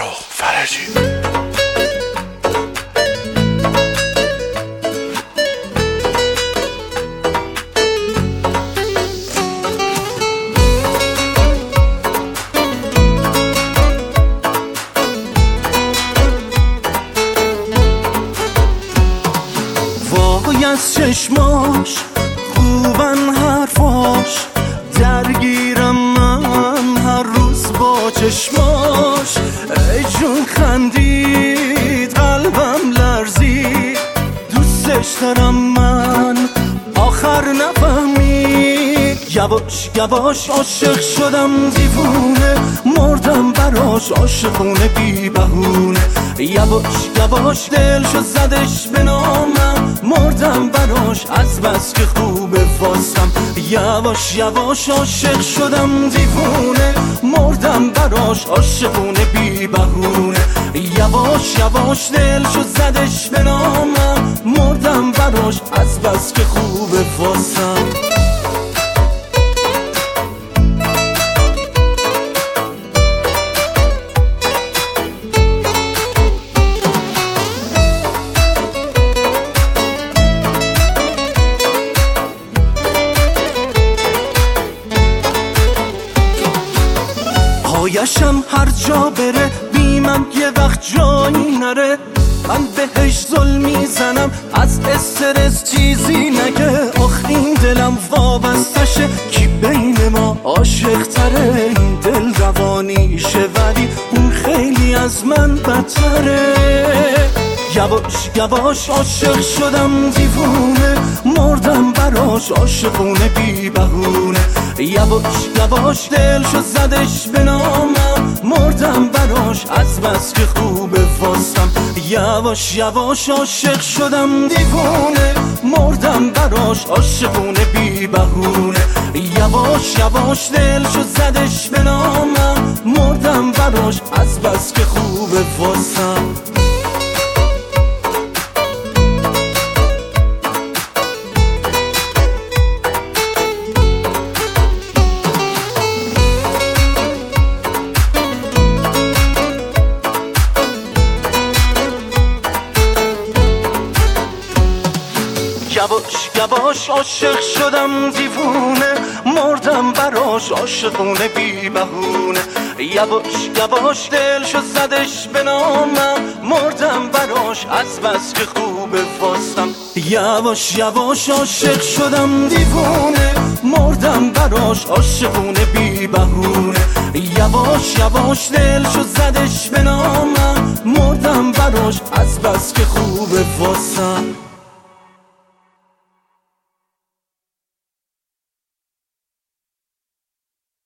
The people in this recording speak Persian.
فرخ فرجی. وای از چشماش خوبن حرفاش، درگیرم من هر روز با چشماش. ای جون خندید قلبم لرزید، دوستش دارم من آخر نفهمید. یواش یواش عاشق شدم دیوونه، مردم براش عاشقونه بی بهونه. یواش یواش دل شد زدش به نامم، مردم براش از بس که خوبه فاستم. یواش یواش عاشق شدم دیوونه، مردم براش عاشقونه بی بهونه. یواش یواش دل شد زدش به نامم، مردم براش از بس که خوبه فاستم. پایشم هر جا بره بیمم یه وقت جایی نره. من بهش ظلم میزنم از استرس چیزی نگه. آخ این دلم وابستشه کی بین ما عاشق تره. این دل روانیشه ولی اون خیلی از من بدتره. یواش یواش عاشق شدم دیوونه، مردم براش عاشقونه بی بهونه. یواش یواش دل شد زدش به نامم، مردم براش از بس که خوبه فاستم. یواش یواش عاشق شدم دیوونه، مردم براش عاشقونه بی بهونه. یواش یواش دل شد زدش به نامم، مردم براش از بس که خوبه فاستم. یواش یواش عاشق شدم دیوونه، مردم براش عاشقونه بی بهونه. یواش یواش دل شد زدش به نامم، مردم براش از بس که خوبه فاستم. یواش یواش عاشق شدم دیوونه، مردم براش عاشقونه بی بهونه. یواش یواش دل شد زدش به نامم، مردم براش از بس که خوبه فاستم.